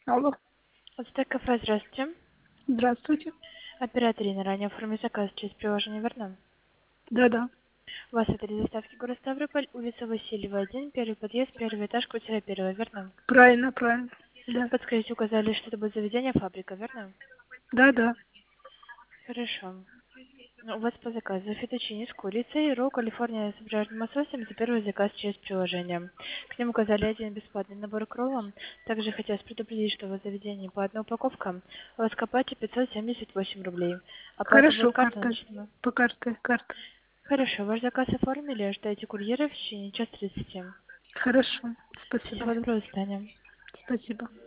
Алло, Ацтек кафе, здравствуйте. здравствуйте. Оператор Инна, ранее оформил заказ через приложение верно? Да-да, У вас это доставки город Ставрополь, улица Васильева, 1, первый подъезд, первый этаж, квартира первая, верно? правильно, правильно. Да, Подскажите, указали, что это будет заведение, фабрика, верно? да-да. Хорошо. У вас по заказу фетучини с курицей, ролл Калифорния с бряжным лососем за первый заказ через приложение. К нему указали один бесплатный набор к роллам. Также хотелось предупредить, что в заведении по одной упаковке у вас копате 578 рублей. Оплата будет Хорошо, карта карта. начислена. По карте, карта. Хорошо, ваш заказ оформили, ждайте курьера в течение час 30. Хорошо, Всего спасибо. доброго, до свидания. Спасибо.